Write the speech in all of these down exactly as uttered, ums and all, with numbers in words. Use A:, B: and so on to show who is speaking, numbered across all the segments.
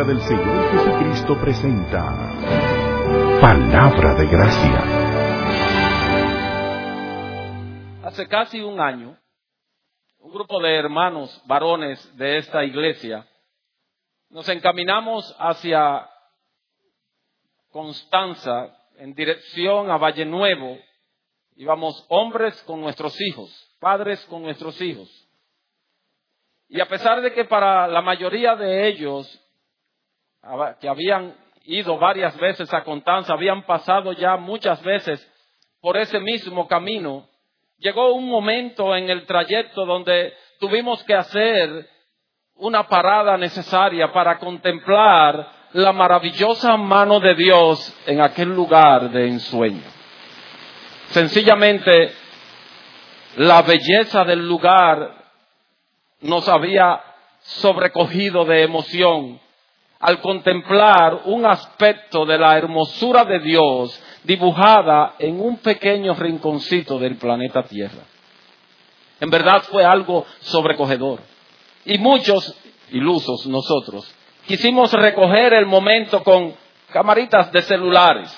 A: del Señor Jesucristo presenta Palabra de Gracia.
B: Hace casi un año, un grupo de hermanos varones de esta iglesia nos encaminamos hacia Constanza en dirección a Valle Nuevo. Íbamos hombres con nuestros hijos, padres con nuestros hijos. Y a pesar de que para la mayoría de ellos, que habían ido varias veces a Constanza, habían pasado ya muchas veces por ese mismo camino, llegó un momento en el trayecto donde tuvimos que hacer una parada necesaria para contemplar la maravillosa mano de Dios en aquel lugar de ensueño. Sencillamente, la belleza del lugar nos había sobrecogido de emoción al contemplar un aspecto de la hermosura de Dios dibujada en un pequeño rinconcito del planeta Tierra. En verdad fue algo sobrecogedor. Y muchos, ilusos nosotros, quisimos recoger el momento con camaritas de celulares.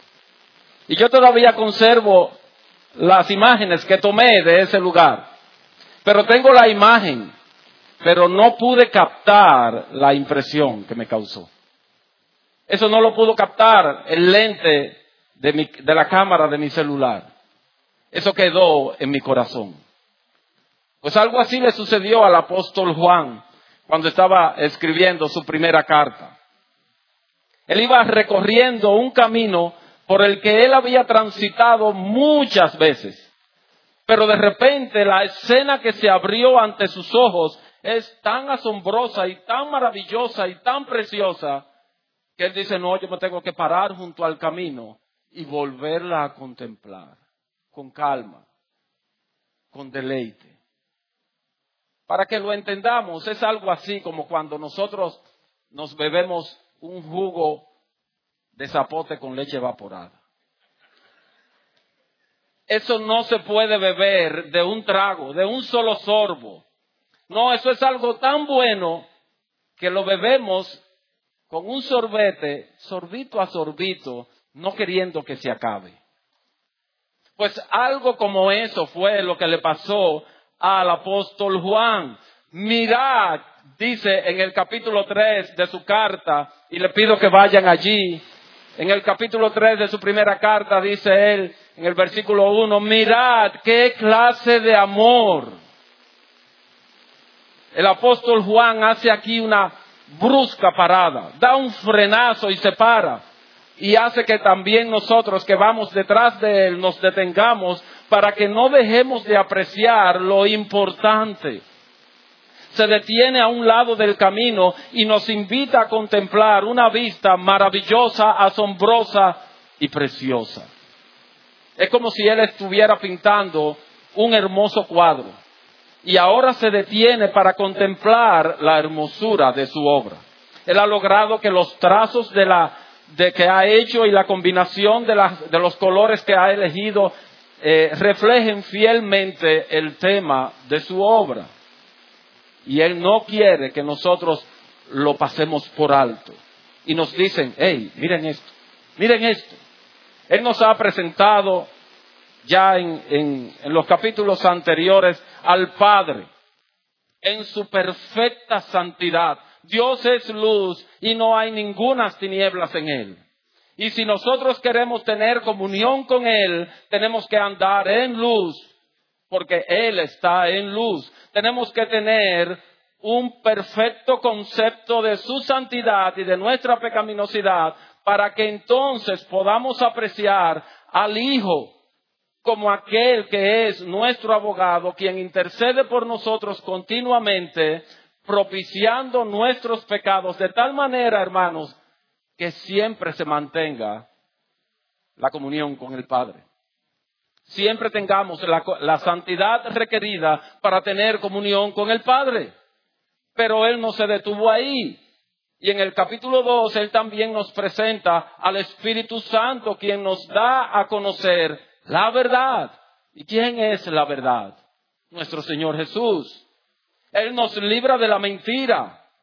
B: Y yo todavía conservo las imágenes que tomé de ese lugar. Pero tengo la imagen, pero no pude captar la impresión que me causó. Eso no lo pudo captar el lente de, mi, de la cámara de mi celular. Eso quedó en mi corazón. Pues algo así le sucedió al apóstol Juan cuando estaba escribiendo su primera carta. Él iba recorriendo un camino por el que él había transitado muchas veces. Pero de repente la escena que se abrió ante sus ojos es tan asombrosa y tan maravillosa y tan preciosa que él dice, no, yo me tengo que parar junto al camino y volverla a contemplar con calma, con deleite. Para que lo entendamos, es algo así como cuando nosotros nos bebemos un jugo de zapote con leche evaporada. Eso no se puede beber de un trago, de un solo sorbo. No, eso es algo tan bueno que lo bebemos con un sorbete, sorbito a sorbito, no queriendo que se acabe. Pues algo como eso fue lo que le pasó al apóstol Juan. Mirad, dice en el capítulo tres de su carta, y le pido que vayan allí. En el capítulo tres de su primera carta dice él, en el versículo uno, mirad qué clase de amor. El apóstol Juan hace aquí una brusca parada, da un frenazo y se para. Y hace que también nosotros que vamos detrás de él nos detengamos para que no dejemos de apreciar lo importante. Se detiene a un lado del camino y nos invita a contemplar una vista maravillosa, asombrosa y preciosa. Es como si él estuviera pintando un hermoso cuadro y ahora se detiene para contemplar la hermosura de su obra. Él ha logrado que los trazos de la de que ha hecho y la combinación de, las, de los colores que ha elegido eh, reflejen fielmente el tema de su obra. Y él no quiere que nosotros lo pasemos por alto. Y nos dicen, hey, miren esto, miren esto. Él nos ha presentado ya en, en, en los capítulos anteriores al Padre en su perfecta santidad. Dios es luz y no hay ningunas tinieblas en él. Y si nosotros queremos tener comunión con él, tenemos que andar en luz, porque él está en luz. Tenemos que tener un perfecto concepto de su santidad y de nuestra pecaminosidad para que entonces podamos apreciar al Hijo como aquel que es nuestro abogado, quien intercede por nosotros continuamente, propiciando nuestros pecados de tal manera, hermanos, que siempre se mantenga la comunión con el Padre. Siempre tengamos la, la santidad requerida para tener comunión con el Padre. Pero Él no se detuvo ahí. Y en el capítulo dos, Él también nos presenta al Espíritu Santo, quien nos da a conocer la verdad. ¿Y quién es la verdad? Nuestro Señor Jesús. Él nos libra de la mentira.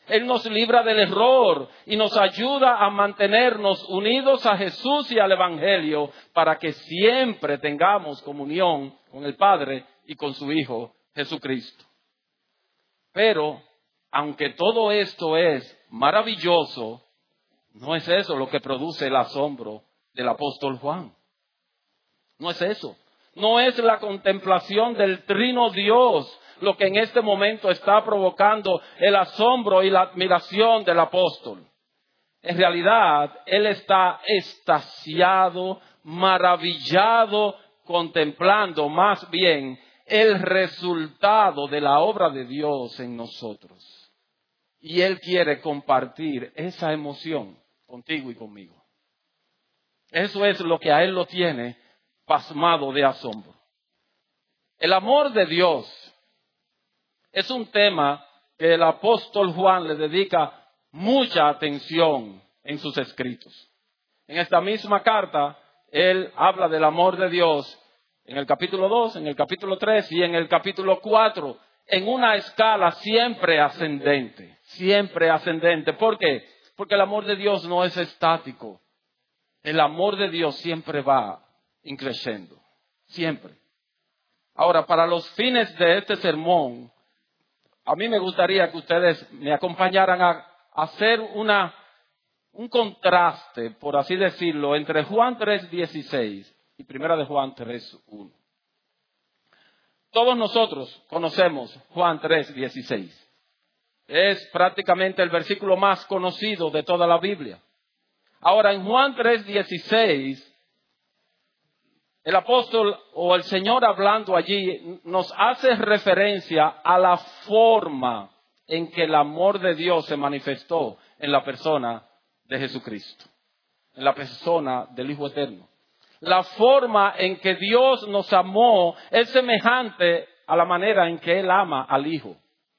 B: Él nos libra del error y nos ayuda a mantenernos unidos a Jesús y al Evangelio para que siempre tengamos comunión con el Padre y con su Hijo Jesucristo. Pero, aunque todo esto es maravilloso, no es eso lo que produce el asombro del apóstol Juan. No es eso. No es la contemplación del Trino Dios lo que en este momento está provocando el asombro y la admiración del apóstol. En realidad, él está extasiado, maravillado, contemplando más bien el resultado de la obra de Dios en nosotros. Y él quiere compartir esa emoción contigo y conmigo. Eso es lo que a él lo tiene pasmado de asombro. El amor de Dios es un tema que el apóstol Juan le dedica mucha atención en sus escritos. En esta misma carta, él habla del amor de Dios en el capítulo dos, en el capítulo tres y en el capítulo cuatro, en una escala siempre ascendente, siempre ascendente. ¿Por qué? Porque el amor de Dios no es estático. El amor de Dios siempre va increciendo, siempre. Ahora, para los fines de este sermón, a mí me gustaría que ustedes me acompañaran a hacer una, un contraste, por así decirlo, entre Juan tres dieciséis y Primera de Juan tres uno. Todos nosotros conocemos Juan tres dieciséis. Es prácticamente el versículo más conocido de toda la Biblia. Ahora, en Juan tres dieciséis, el apóstol o el Señor hablando allí nos hace referencia a la forma en que el amor de Dios se manifestó en la persona de Jesucristo, en la persona del Hijo Eterno. La forma en que Dios nos amó es semejante a la manera en que Él ama al Hijo.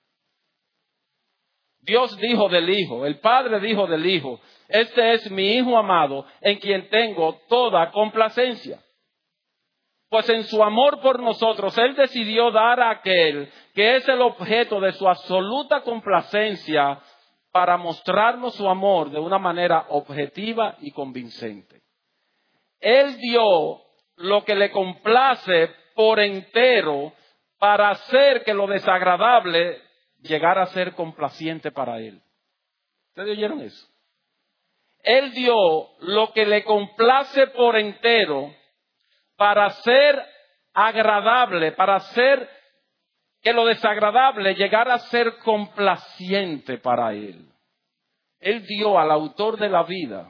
B: Dios dijo del Hijo, el Padre dijo del Hijo, este es mi Hijo amado en quien tengo toda complacencia. Pues en su amor por nosotros, Él decidió dar a aquel que es el objeto de su absoluta complacencia para mostrarnos su amor de una manera objetiva y convincente. Él dio lo que le complace por entero para hacer que lo desagradable llegara a ser complaciente para Él. ¿Ustedes oyeron eso? Él dio lo que le complace por entero para ser agradable, para hacer que lo desagradable llegara a ser complaciente para Él. Él dio al autor de la vida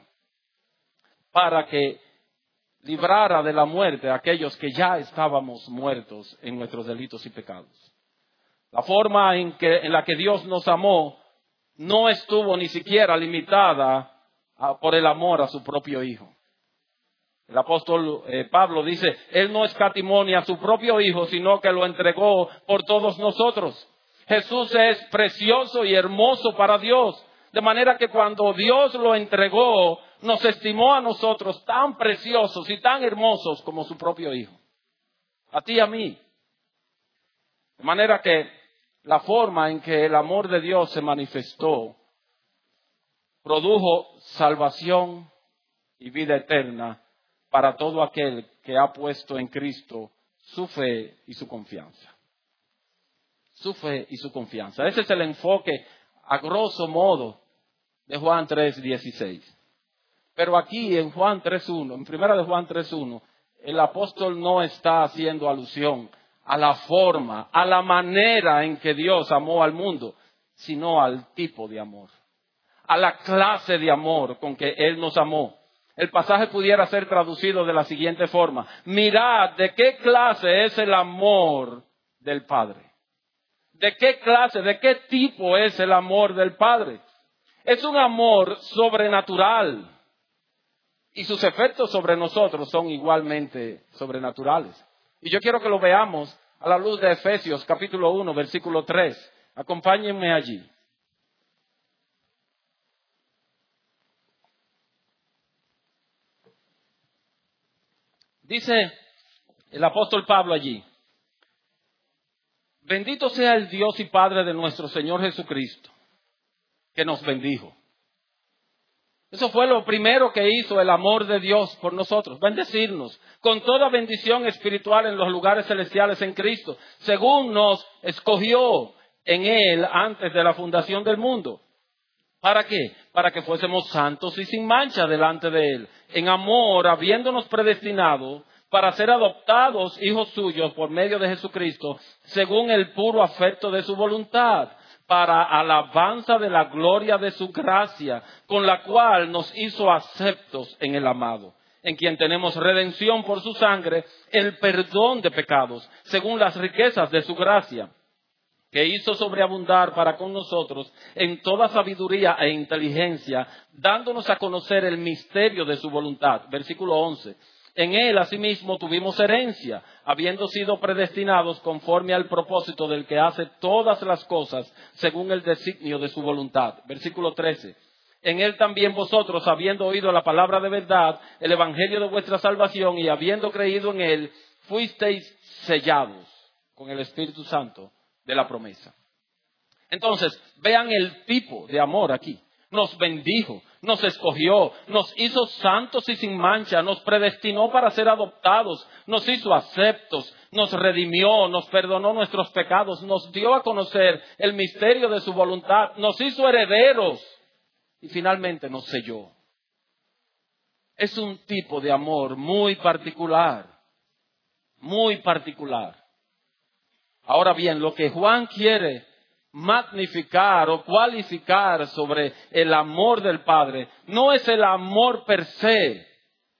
B: para que librara de la muerte a aquellos que ya estábamos muertos en nuestros delitos y pecados. La forma en, que, en la que Dios nos amó no estuvo ni siquiera limitada a, por el amor a su propio Hijo. El apóstol eh, Pablo dice, Él no escatimó ni a su propio Hijo, sino que lo entregó por todos nosotros. Jesús es precioso y hermoso para Dios, de manera que cuando Dios lo entregó, nos estimó a nosotros tan preciosos y tan hermosos como su propio Hijo. A ti y a mí. De manera que la forma en que el amor de Dios se manifestó produjo salvación y vida eterna para todo aquel que ha puesto en Cristo su fe y su confianza. Su fe y su confianza. Ese es el enfoque, a grosso modo, de Juan tres dieciséis. Pero aquí en Juan tres uno, en primera de Juan tres uno, el apóstol no está haciendo alusión a la forma, a la manera en que Dios amó al mundo, sino al tipo de amor, a la clase de amor con que Él nos amó. El pasaje pudiera ser traducido de la siguiente forma: mirad de qué clase es el amor del Padre. ¿De qué clase, de qué tipo es el amor del Padre? Es un amor sobrenatural. Y sus efectos sobre nosotros son igualmente sobrenaturales. Y yo quiero que lo veamos a la luz de Efesios capítulo uno, versículo tres. Acompáñenme allí. Dice el apóstol Pablo allí: bendito sea el Dios y Padre de nuestro Señor Jesucristo, que nos bendijo. Eso fue lo primero que hizo el amor de Dios por nosotros, bendecirnos con toda bendición espiritual en los lugares celestiales en Cristo, según nos escogió en Él antes de la fundación del mundo. ¿Para qué? Para que fuésemos santos y sin mancha delante de Él, en amor, habiéndonos predestinado para ser adoptados hijos suyos por medio de Jesucristo, según el puro afecto de su voluntad, para alabanza de la gloria de su gracia, con la cual nos hizo aceptos en el amado, en quien tenemos redención por su sangre, el perdón de pecados, según las riquezas de su gracia, que hizo sobreabundar para con nosotros en toda sabiduría e inteligencia, dándonos a conocer el misterio de su voluntad. Versículo once. En Él, asimismo, tuvimos herencia, habiendo sido predestinados conforme al propósito del que hace todas las cosas según el designio de su voluntad. Versículo trece. En Él también vosotros, habiendo oído la palabra de verdad, el evangelio de vuestra salvación, y habiendo creído en Él, fuisteis sellados con el Espíritu Santo de la promesa. Entonces, vean el tipo de amor aquí. Nos bendijo, nos escogió, nos hizo santos y sin mancha, nos predestinó para ser adoptados, nos hizo aceptos, nos redimió, nos perdonó nuestros pecados, nos dio a conocer el misterio de su voluntad, nos hizo herederos y finalmente nos selló. Es un tipo de amor muy particular, muy particular. Ahora bien, lo que Juan quiere magnificar o cualificar sobre el amor del Padre no es el amor per se,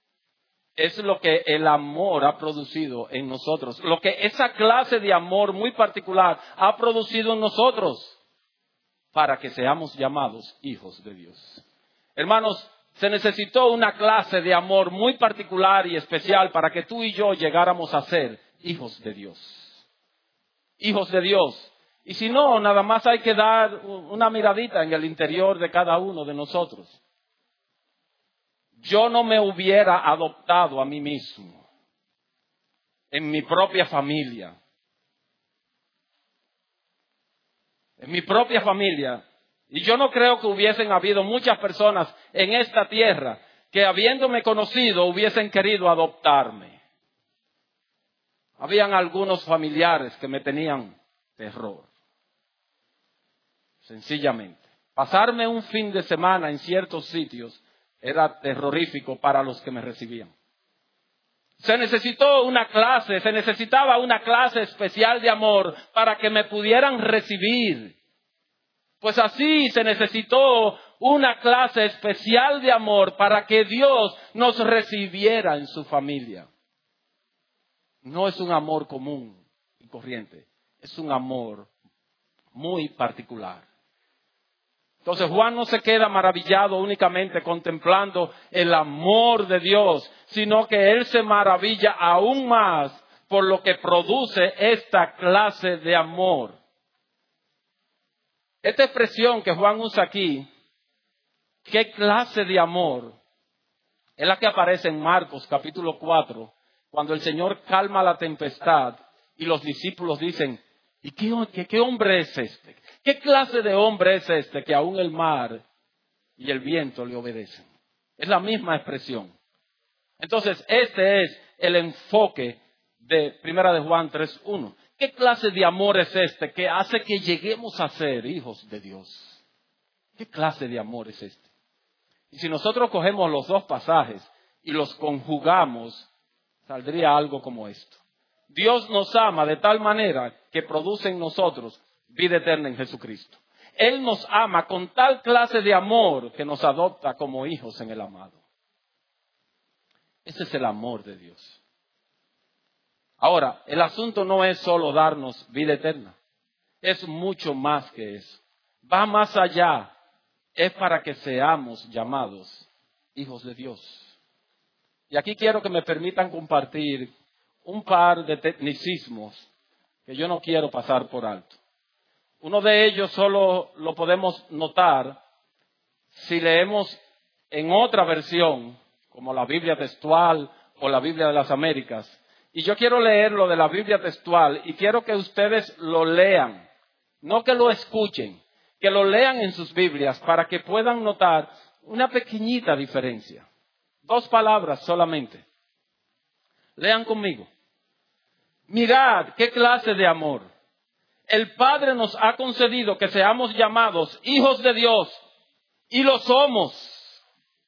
B: es lo que el amor ha producido en nosotros, lo que esa clase de amor muy particular ha producido en nosotros para que seamos llamados hijos de Dios. Hermanos, se necesitó una clase de amor muy particular y especial para que tú y yo llegáramos a ser hijos de Dios. Hijos de Dios. Y si no, nada más hay que dar una miradita en el interior de cada uno de nosotros. Yo no me hubiera adoptado a mí mismo en mi propia familia. En mi propia familia. Y yo no creo que hubiesen habido muchas personas en esta tierra que, habiéndome conocido, hubiesen querido adoptarme. Habían algunos familiares que me tenían terror. Sencillamente. Pasarme un fin de semana en ciertos sitios era terrorífico para los que me recibían. Se necesitó una clase, se necesitaba una clase especial de amor para que me pudieran recibir. Pues así se necesitó una clase especial de amor para que Dios nos recibiera en su familia. No es un amor común y corriente, es un amor muy particular. Entonces Juan no se queda maravillado únicamente contemplando el amor de Dios, sino que él se maravilla aún más por lo que produce esta clase de amor. Esta expresión que Juan usa aquí, ¿qué clase de amor? Es la que aparece en Marcos capítulo cuatro, cuando el Señor calma la tempestad y los discípulos dicen, ¿y qué, qué, qué hombre es este? ¿Qué clase de hombre es este que aún el mar y el viento le obedecen? Es la misma expresión. Entonces, este es el enfoque de Primera de Juan tres uno. ¿Qué clase de amor es este que hace que lleguemos a ser hijos de Dios? ¿Qué clase de amor es este? Y si nosotros cogemos los dos pasajes y los conjugamos, saldría algo como esto. Dios nos ama de tal manera que produce en nosotros vida eterna en Jesucristo. Él nos ama con tal clase de amor que nos adopta como hijos en el amado. Ese es el amor de Dios. Ahora, el asunto no es solo darnos vida eterna. Es mucho más que eso. Va más allá. Es para que seamos llamados hijos de Dios. Y aquí quiero que me permitan compartir un par de tecnicismos que yo no quiero pasar por alto. Uno de ellos solo lo podemos notar si leemos en otra versión, como la Biblia textual o la Biblia de las Américas. Y yo quiero leer lo de la Biblia textual y quiero que ustedes lo lean, no que lo escuchen. que lo lean en sus Biblias para que puedan notar una pequeñita diferencia. Dos palabras solamente. Lean conmigo. Mirad qué clase de amor. El Padre nos ha concedido que seamos llamados hijos de Dios. Y lo somos.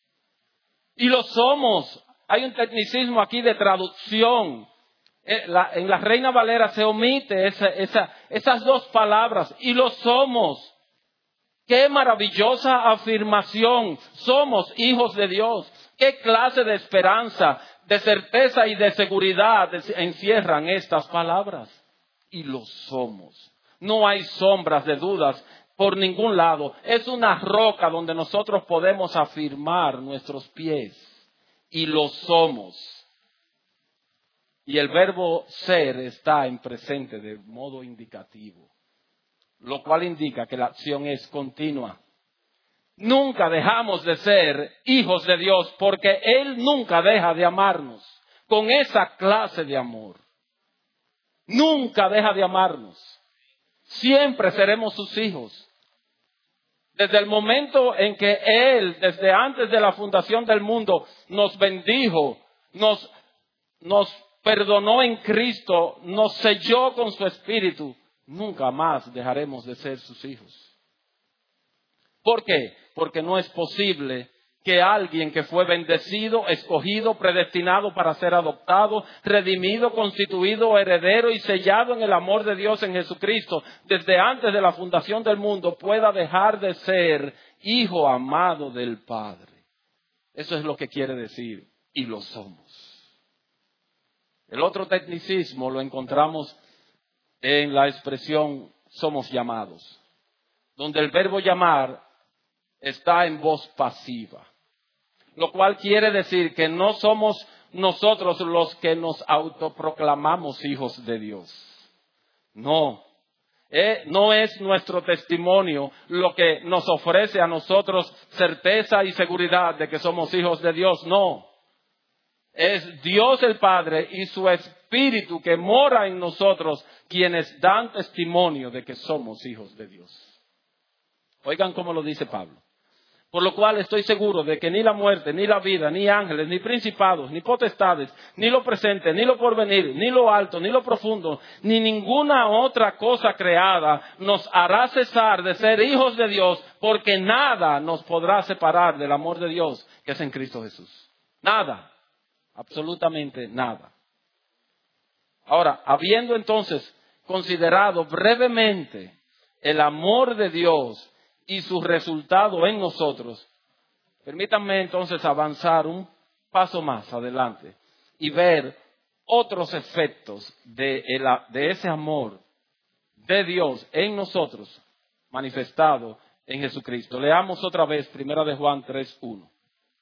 B: Y lo somos. Hay un tecnicismo aquí de traducción. En la Reina Valera se omite esa, esa, esas dos palabras. Y lo somos. ¡Qué maravillosa afirmación! Somos hijos de Dios. ¡Qué clase de esperanza, de certeza y de seguridad encierran estas palabras! Y lo somos. No hay sombras de dudas por ningún lado. Es una roca donde nosotros podemos afirmar nuestros pies. Y lo somos. Y el verbo ser está en presente de modo indicativo. Lo cual indica que la acción es continua. Nunca dejamos de ser hijos de Dios porque Él nunca deja de amarnos con esa clase de amor. Nunca deja de amarnos. Siempre seremos sus hijos. Desde el momento en que Él, desde antes de la fundación del mundo, nos bendijo, nos, nos perdonó en Cristo, nos selló con su Espíritu, nunca más dejaremos de ser sus hijos. ¿Por qué? Porque no es posible que alguien que fue bendecido, escogido, predestinado para ser adoptado, redimido, constituido, heredero y sellado en el amor de Dios en Jesucristo, desde antes de la fundación del mundo, pueda dejar de ser hijo amado del Padre. Eso es lo que quiere decir, y lo somos. El otro tecnicismo lo encontramos en la expresión somos llamados, donde el verbo llamar está en voz pasiva, lo cual quiere decir que no somos nosotros los que nos autoproclamamos hijos de Dios. No, eh, no es nuestro testimonio lo que nos ofrece a nosotros certeza y seguridad de que somos hijos de Dios, no. Es Dios el Padre y su Espíritu que mora en nosotros quienes dan testimonio de que somos hijos de Dios. Oigan cómo lo dice Pablo. Por lo cual estoy seguro de que ni la muerte, ni la vida, ni ángeles, ni principados, ni potestades, ni lo presente, ni lo porvenir, ni lo alto, ni lo profundo, ni ninguna otra cosa creada nos hará cesar de ser hijos de Dios, porque nada nos podrá separar del amor de Dios que es en Cristo Jesús. Nada, absolutamente nada. Ahora, habiendo entonces considerado brevemente el amor de Dios y su resultado en nosotros, permítanme entonces avanzar un paso más adelante y ver otros efectos de, el, de ese amor de Dios en nosotros manifestado en Jesucristo. Leamos otra vez Primera de Juan tres uno.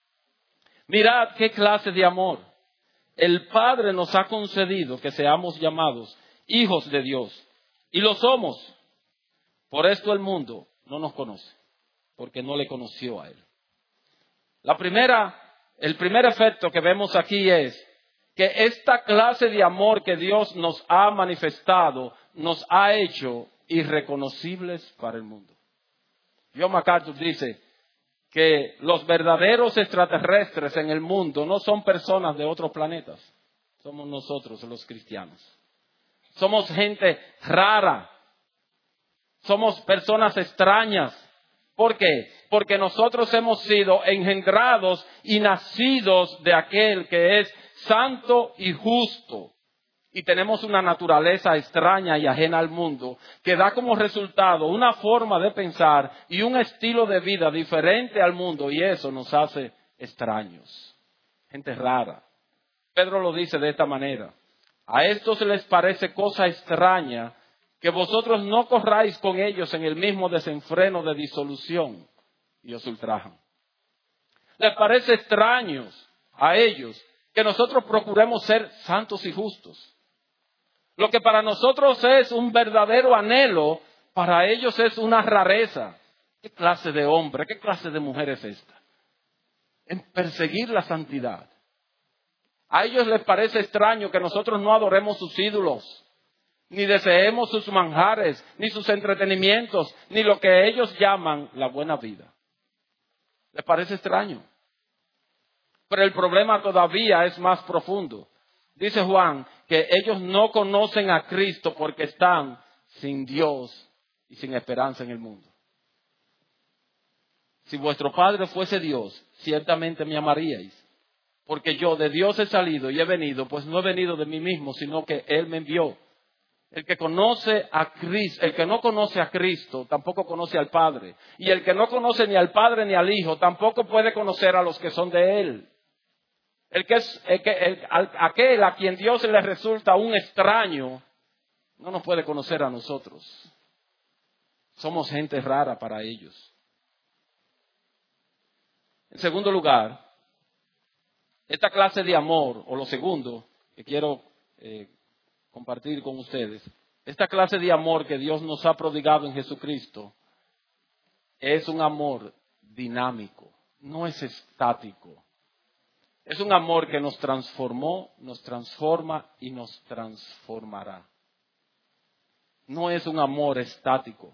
B: Mirad qué clase de amor. El Padre nos ha concedido que seamos llamados hijos de Dios. Y lo somos. Por esto el mundo no nos conoce, porque no le conoció a Él. La primera, el primer efecto que vemos aquí es que esta clase de amor que Dios nos ha manifestado nos ha hecho irreconocibles para el mundo. John MacArthur dice que los verdaderos extraterrestres en el mundo no son personas de otros planetas, somos nosotros los cristianos. Somos gente rara. Somos personas extrañas. ¿Por qué? Porque nosotros hemos sido engendrados y nacidos de aquel que es santo y justo. Y tenemos una naturaleza extraña y ajena al mundo que da como resultado una forma de pensar y un estilo de vida diferente al mundo. Y eso nos hace extraños. Gente rara. Pedro lo dice de esta manera. A estos les parece cosa extraña que vosotros no corráis con ellos en el mismo desenfreno de disolución y os ultrajan. Les parece extraño a ellos que nosotros procuremos ser santos y justos. Lo que para nosotros es un verdadero anhelo, para ellos es una rareza. ¿Qué clase de hombre, qué clase de mujer es esta? En perseguir la santidad. A ellos les parece extraño que nosotros no adoremos sus ídolos. ni deseemos sus manjares, ni sus entretenimientos, ni lo que ellos llaman la buena vida. ¿Les parece extraño? Pero el problema todavía es más profundo. Dice Juan que ellos no conocen a Cristo porque están sin Dios y sin esperanza en el mundo. Si vuestro Padre fuese Dios, ciertamente me amaríais. Porque yo de Dios he salido y he venido, pues no he venido de mí mismo, sino que Él me envió. El que conoce a Cristo, el que no conoce a Cristo, tampoco conoce al Padre. Y el que no conoce ni al Padre ni al Hijo, tampoco puede conocer a los que son de Él. El que es, el que, el, aquel a quien Dios le resulta un extraño, no nos puede conocer a nosotros. Somos gente rara para ellos. En segundo lugar, esta clase de amor, o lo segundo que quiero eh, compartir con ustedes, esta clase de amor que Dios nos ha prodigado en Jesucristo, es un amor dinámico, no es estático. Es un amor que nos transformó, nos transforma y nos transformará. No es un amor estático.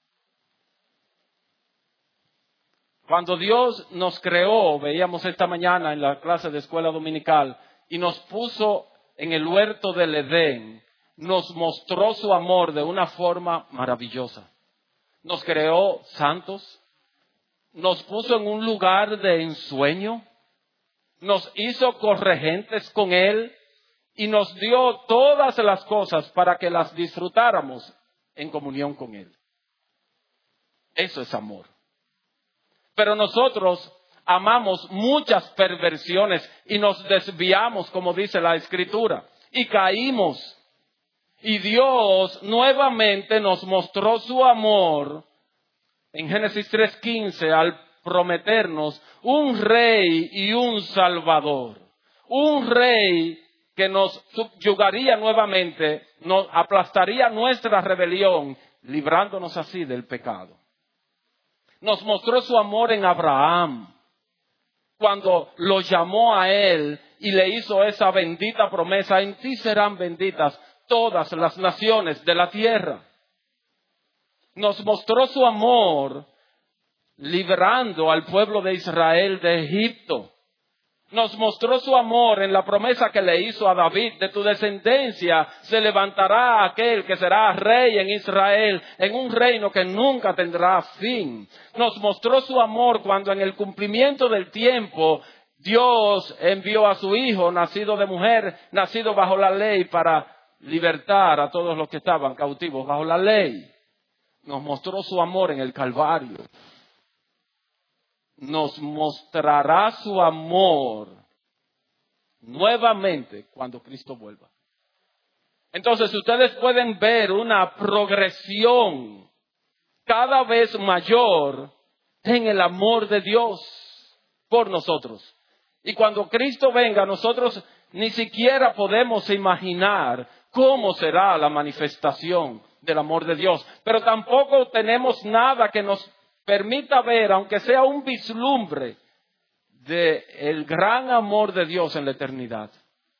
B: Cuando Dios nos creó, veíamos esta mañana en la clase de escuela dominical, y nos puso en el huerto del Edén, nos mostró su amor de una forma maravillosa. Nos creó santos, nos puso en un lugar de ensueño, nos hizo corregentes con Él y nos dio todas las cosas para que las disfrutáramos en comunión con Él. Eso es amor. Pero nosotros amamos muchas perversiones y nos desviamos, como dice la Escritura, y caímos. Y Dios nuevamente nos mostró su amor en Génesis tres quince al prometernos un rey y un salvador. Un rey que nos subyugaría nuevamente, nos aplastaría nuestra rebelión, librándonos así del pecado. Nos mostró su amor en Abraham, cuando lo llamó a él y le hizo esa bendita promesa: en ti serán benditas todas las naciones de la tierra. Nos mostró su amor librando al pueblo de Israel de Egipto. Nos mostró su amor en la promesa que le hizo a David: de tu descendencia se levantará aquel que será rey en Israel, en un reino que nunca tendrá fin. Nos mostró su amor cuando en el cumplimiento del tiempo Dios envió a su Hijo, nacido de mujer, nacido bajo la ley, para libertar a todos los que estaban cautivos bajo la ley. Nos mostró su amor en el Calvario. Nos mostrará su amor nuevamente cuando Cristo vuelva. Entonces ustedes pueden ver una progresión cada vez mayor en el amor de Dios por nosotros. Y cuando Cristo venga, nosotros ni siquiera podemos imaginar cómo será la manifestación del amor de Dios. Pero tampoco tenemos nada que nos permita ver, aunque sea un vislumbre, de el gran amor de Dios en la eternidad.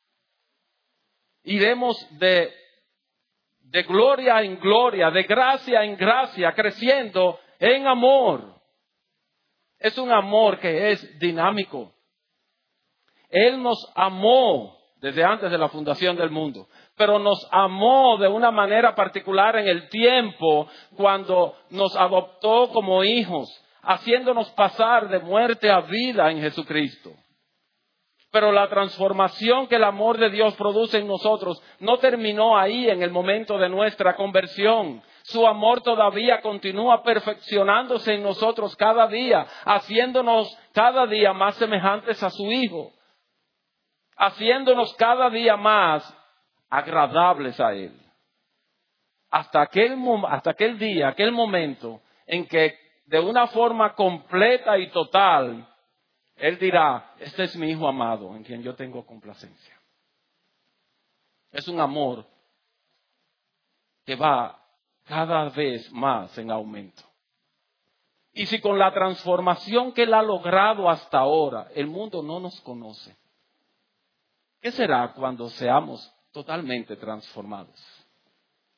B: Iremos de, de gloria en gloria, de gracia en gracia, creciendo en amor. Es un amor que es dinámico. Él nos amó desde antes de la fundación del mundo, pero nos amó de una manera particular en el tiempo cuando nos adoptó como hijos, haciéndonos pasar de muerte a vida en Jesucristo. Pero la transformación que el amor de Dios produce en nosotros no terminó ahí en el momento de nuestra conversión. Su amor todavía continúa perfeccionándose en nosotros cada día, haciéndonos cada día más semejantes a su Hijo, haciéndonos cada día más agradables a Él. Hasta aquel, hasta aquel día, aquel momento en que de una forma completa y total, Él dirá: este es mi Hijo amado en quien yo tengo complacencia. Es un amor que va cada vez más en aumento. Y si con la transformación que Él ha logrado hasta ahora, el mundo no nos conoce, ¿qué será cuando seamos totalmente transformados?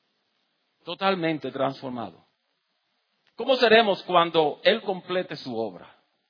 B: totalmente transformado. ¿Cómo seremos cuando Él complete su obra?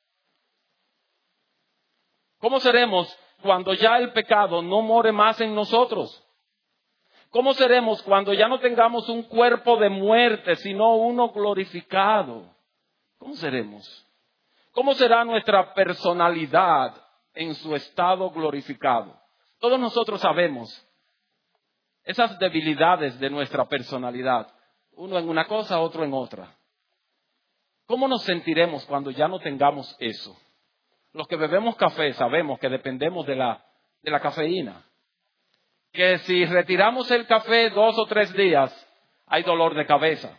B: ¿Cómo seremos cuando ya el pecado no more más en nosotros? ¿Cómo seremos cuando ya no tengamos un cuerpo de muerte, sino uno glorificado? ¿Cómo seremos? ¿Cómo será nuestra personalidad en su estado glorificado? Todos nosotros sabemos esas debilidades de nuestra personalidad. Uno en una cosa, otro en otra. ¿Cómo nos sentiremos cuando ya no tengamos eso? Los que bebemos café sabemos que dependemos de la, de la cafeína. Que si retiramos el café dos o tres días, hay dolor de cabeza.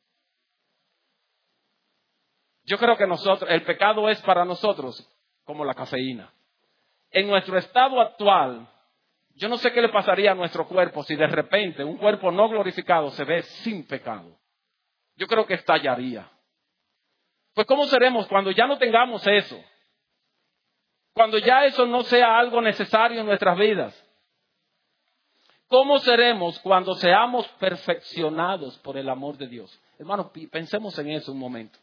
B: Yo creo que nosotros, el pecado es para nosotros como la cafeína. En nuestro estado actual, yo no sé qué le pasaría a nuestro cuerpo si de repente un cuerpo no glorificado se ve sin pecado. Yo creo que estallaría. Pues ¿cómo seremos cuando ya no tengamos eso? Cuando ya eso no sea algo necesario en nuestras vidas. ¿Cómo seremos cuando seamos perfeccionados por el amor de Dios? Hermanos, pensemos en eso un momento.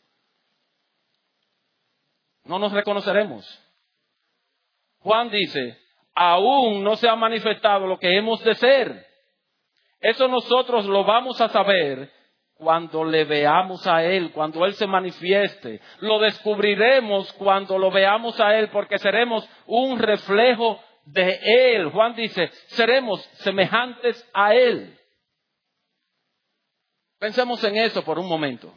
B: No nos reconoceremos. Juan dice, aún no se ha manifestado lo que hemos de ser. Eso nosotros lo vamos a saber cuando le veamos a Él, cuando Él se manifieste. Lo descubriremos cuando lo veamos a Él, porque seremos un reflejo de Él. Juan dice, seremos semejantes a Él. Pensemos en eso por un momento.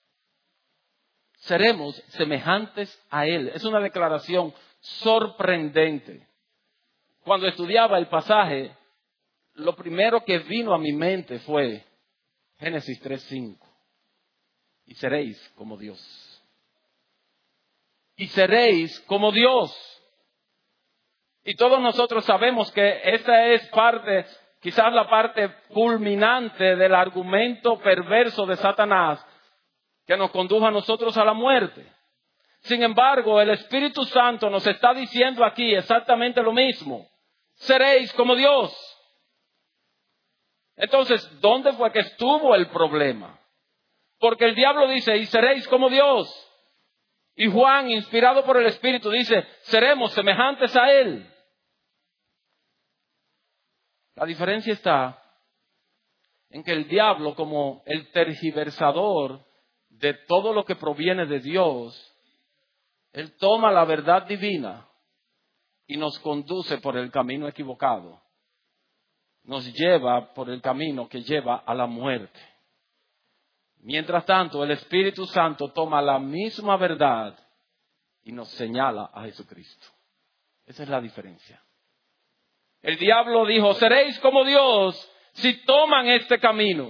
B: Seremos semejantes a Él. Es una declaración sorprendente. Cuando estudiaba el pasaje, lo primero que vino a mi mente fue Génesis tres cinco. Y seréis como Dios. Y seréis como Dios. Y todos nosotros sabemos que esa es parte, quizás la parte culminante del argumento perverso de Satanás que nos condujo a nosotros a la muerte. Sin embargo, el Espíritu Santo nos está diciendo aquí exactamente lo mismo. Seréis como Dios. Entonces, ¿dónde fue que estuvo el problema? Porque el diablo dice, y seréis como Dios. Y Juan, inspirado por el Espíritu, dice, seremos semejantes a Él. La diferencia está en que el diablo, como el tergiversador de todo lo que proviene de Dios, él toma la verdad divina y nos conduce por el camino equivocado. Nos lleva por el camino que lleva a la muerte. Mientras tanto, el Espíritu Santo toma la misma verdad y nos señala a Jesucristo. Esa es la diferencia. El diablo dijo, seréis como Dios si toman este camino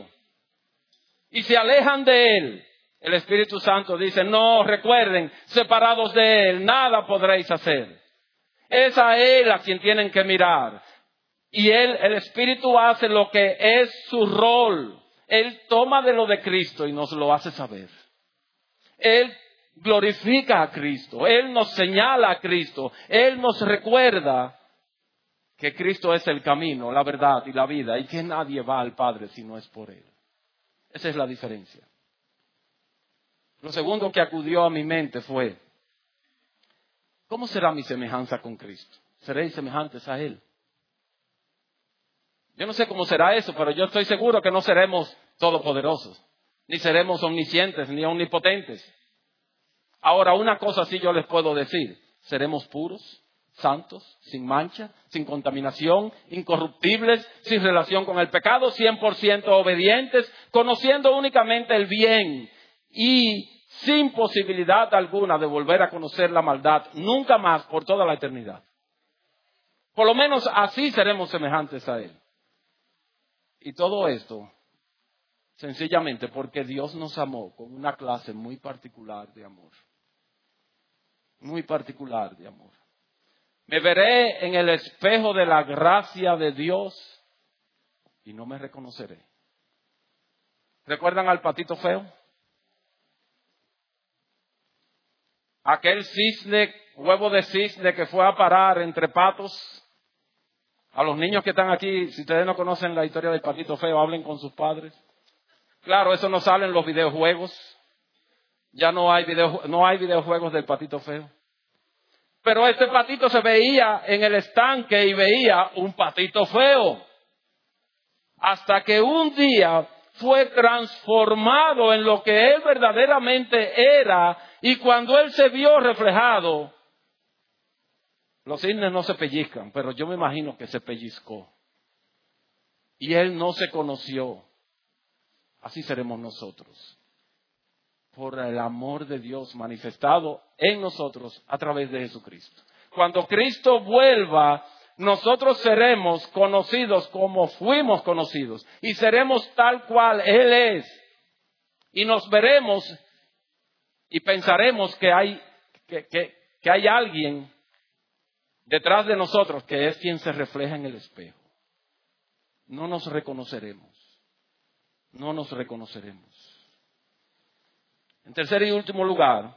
B: y se alejan de Él. El Espíritu Santo dice, no, recuerden, separados de Él, nada podréis hacer. Es a Él a quien tienen que mirar. Y Él, el Espíritu hace lo que es su rol. Él toma de lo de Cristo y nos lo hace saber. Él glorifica a Cristo. Él nos señala a Cristo. Él nos recuerda que Cristo es el camino, la verdad y la vida, y que nadie va al Padre si no es por Él. Esa es la diferencia. Lo segundo que acudió a mi mente fue, ¿cómo será mi semejanza con Cristo? ¿Seréis semejantes a Él? Yo no sé cómo será eso, pero yo estoy seguro que no seremos todopoderosos, ni seremos omniscientes, ni omnipotentes. Ahora, una cosa sí yo les puedo decir, seremos puros, santos, sin mancha, sin contaminación, incorruptibles, sin relación con el pecado, cien por ciento obedientes, conociendo únicamente el bien y sin posibilidad alguna de volver a conocer la maldad, nunca más por toda la eternidad. Por lo menos así seremos semejantes a Él. Y todo esto, sencillamente porque Dios nos amó con una clase muy particular de amor. Muy particular de amor. Me veré en el espejo de la gracia de Dios y no me reconoceré. ¿Recuerdan al patito feo? Aquel cisne, huevo de cisne que fue a parar entre patos. A los niños que están aquí, si ustedes no conocen la historia del patito feo, hablen con sus padres. Claro, eso no sale en los videojuegos. Ya no hay, video, no hay videojuegos del patito feo. Pero este patito se veía en el estanque y veía un patito feo. Hasta que un día fue transformado en lo que él verdaderamente era. Y cuando él se vio reflejado, los cisnes no se pellizcan, pero yo me imagino que se pellizcó. Y él no se conoció. Así seremos nosotros. Por el amor de Dios manifestado en nosotros a través de Jesucristo. Cuando Cristo vuelva, nosotros seremos conocidos como fuimos conocidos. Y seremos tal cual Él es. Y nos veremos y pensaremos que hay, que, que, que hay alguien detrás de nosotros que es quien se refleja en el espejo. No nos reconoceremos. No nos reconoceremos. En tercer y último lugar,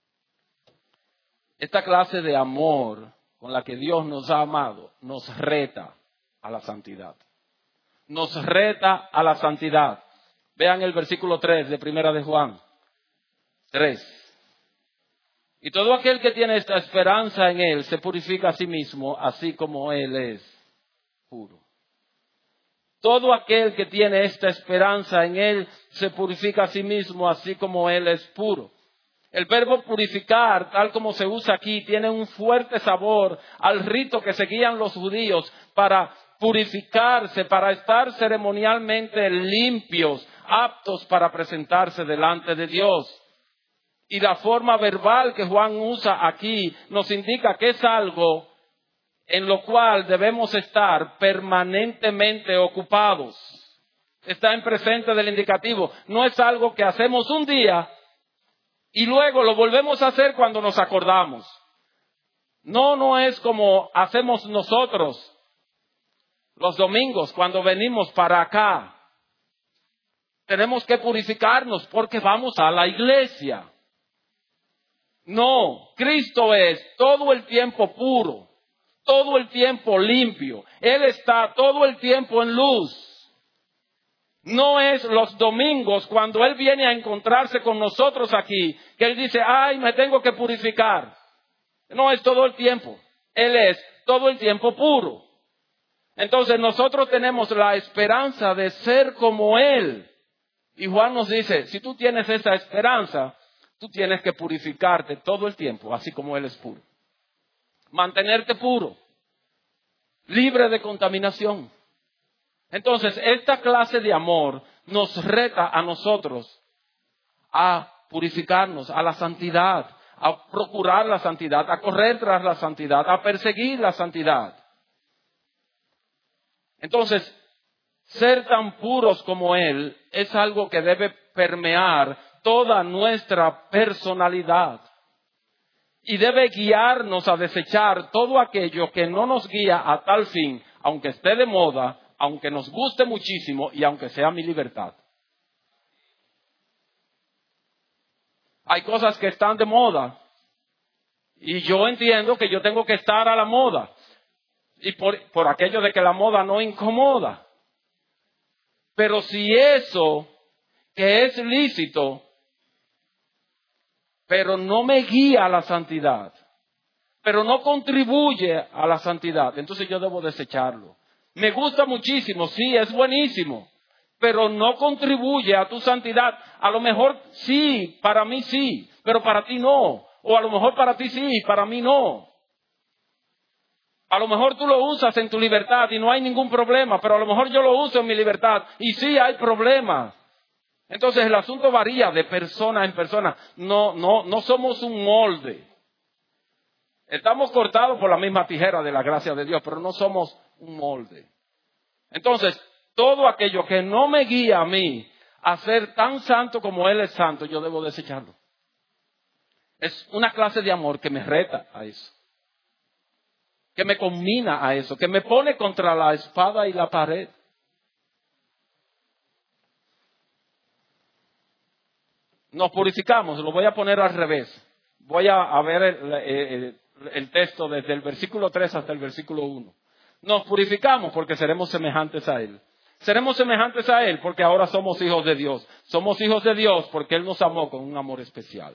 B: esta clase de amor con la que Dios nos ha amado nos reta a la santidad. Nos reta a la santidad. Vean el versículo tres de Primera de Juan. tres. Y todo aquel que tiene esta esperanza en Él se purifica a sí mismo, así como Él es puro. Todo aquel que tiene esta esperanza en Él se purifica a sí mismo, así como Él es puro. El verbo purificar, tal como se usa aquí, tiene un fuerte sabor al rito que seguían los judíos para purificarse, para estar ceremonialmente limpios, aptos para presentarse delante de Dios. Y la forma verbal que Juan usa aquí nos indica que es algo en lo cual debemos estar permanentemente ocupados. Está en presente del indicativo. No es algo que hacemos un día y luego lo volvemos a hacer cuando nos acordamos. No, no es como hacemos nosotros los domingos cuando venimos para acá. Tenemos que purificarnos porque vamos a la iglesia. No, Cristo es todo el tiempo puro. Todo el tiempo limpio. Él está todo el tiempo en luz. No es los domingos cuando Él viene a encontrarse con nosotros aquí, que Él dice, ay, me tengo que purificar. No es todo el tiempo. Él es todo el tiempo puro. Entonces nosotros tenemos la esperanza de ser como Él. Y Juan nos dice, si tú tienes esa esperanza, tú tienes que purificarte todo el tiempo, así como Él es puro. Mantenerte puro, libre de contaminación. Entonces, esta clase de amor nos reta a nosotros a purificarnos, a la santidad, a procurar la santidad, a correr tras la santidad, a perseguir la santidad. Entonces, ser tan puros como Él es algo que debe permear toda nuestra personalidad. Y debe guiarnos a desechar todo aquello que no nos guía a tal fin, aunque esté de moda, aunque nos guste muchísimo y aunque sea mi libertad. Hay cosas que están de moda y yo entiendo que yo tengo que estar a la moda. Y por, por aquello de que la moda no incomoda. Pero si eso que es lícito, pero no me guía a la santidad, pero no contribuye a la santidad, entonces yo debo desecharlo. Me gusta muchísimo, sí, es buenísimo, pero no contribuye a tu santidad. A lo mejor sí, para mí sí, pero para ti no. O a lo mejor para ti sí, para mí no. A lo mejor tú lo usas en tu libertad y no hay ningún problema, pero a lo mejor yo lo uso en mi libertad y sí hay problemas. Entonces el asunto varía de persona en persona. No, no, no somos un molde. Estamos cortados por la misma tijera de la gracia de Dios, pero no somos un molde. Entonces, todo aquello que no me guía a mí a ser tan santo como Él es santo, yo debo desecharlo. Es una clase de amor que me reta a eso. Que me combina a eso, que me pone contra la espada y la pared. Nos purificamos, lo voy a poner al revés. Voy a, a ver el, el, el texto desde el versículo tres hasta el versículo uno. Nos purificamos porque seremos semejantes a Él. Seremos semejantes a Él porque ahora somos hijos de Dios. Somos hijos de Dios porque Él nos amó con un amor especial.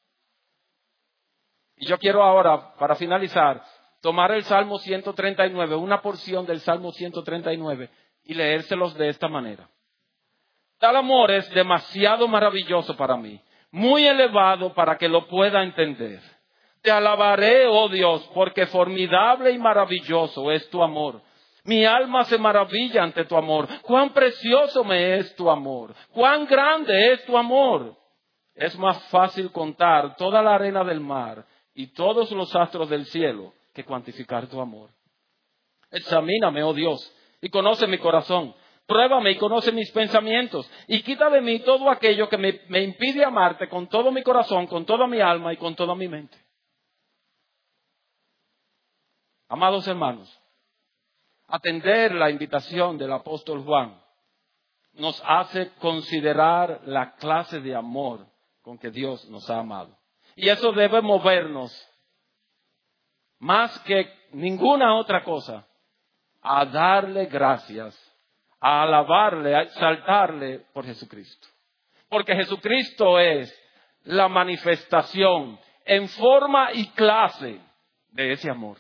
B: Y yo quiero ahora, para finalizar, tomar el Salmo ciento treinta y nueve, una porción del Salmo ciento treinta y nueve, y leérselos de esta manera. Tal amor es demasiado maravilloso para mí, muy elevado para que lo pueda entender. Te alabaré, oh Dios, porque formidable y maravilloso es tu amor. Mi alma se maravilla ante tu amor. Cuán precioso me es tu amor. Cuán grande es tu amor. Es más fácil contar toda la arena del mar y todos los astros del cielo que cuantificar tu amor. Examíname, oh Dios, y conoce mi corazón. Pruébame y conoce mis pensamientos. Y quita de mí todo aquello que me, me impide amarte con todo mi corazón, con toda mi alma y con toda mi mente. Amados hermanos, atender la invitación del apóstol Juan nos hace considerar la clase de amor con que Dios nos ha amado. Y eso debe movernos más que ninguna otra cosa a darle gracias, a alabarle, a exaltarle por Jesucristo. Porque Jesucristo es la manifestación en forma y clase de ese amor.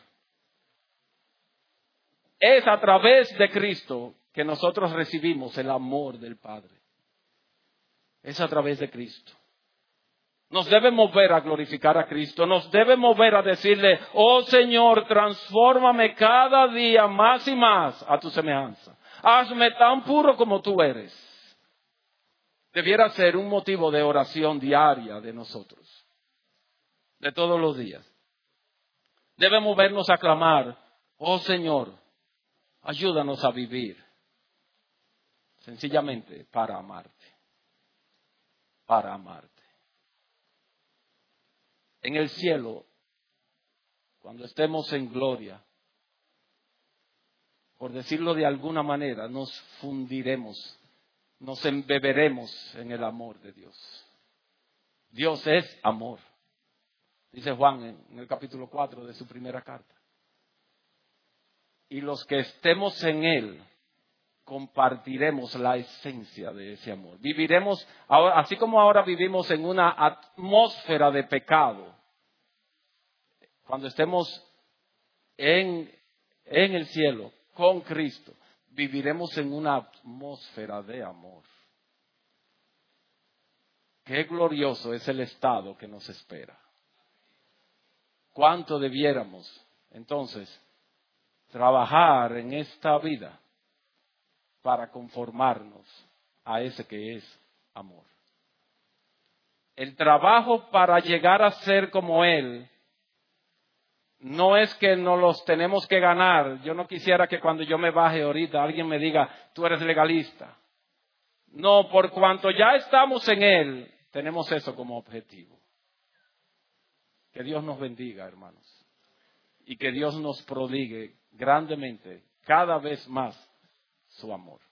B: Es a través de Cristo que nosotros recibimos el amor del Padre. Es a través de Cristo. Nos debe mover a glorificar a Cristo. Nos debe mover a decirle, oh Señor, transfórmame cada día más y más a tu semejanza. Hazme tan puro como tú eres. Debiera ser un motivo de oración diaria de nosotros. De todos los días. Debe movernos a clamar, oh Señor, ayúdanos a vivir sencillamente para amarte, para amarte. En el cielo, cuando estemos en gloria, por decirlo de alguna manera, nos fundiremos, nos embeberemos en el amor de Dios. Dios es amor, dice Juan en, en el capítulo cuatro de su primera carta. Y los que estemos en Él, compartiremos la esencia de ese amor. Viviremos, ahora, así como ahora vivimos en una atmósfera de pecado, cuando estemos en, en el cielo con Cristo, viviremos en una atmósfera de amor. Qué glorioso es el estado que nos espera. ¿Cuánto debiéramos, entonces, trabajar en esta vida para conformarnos a ese que es amor? El trabajo para llegar a ser como Él no es que nos los tenemos que ganar. Yo no quisiera que cuando yo me baje ahorita alguien me diga, tú eres legalista. No, por cuanto ya estamos en Él, tenemos eso como objetivo. Que Dios nos bendiga, hermanos. Y que Dios nos prodigue grandemente, cada vez más, su amor.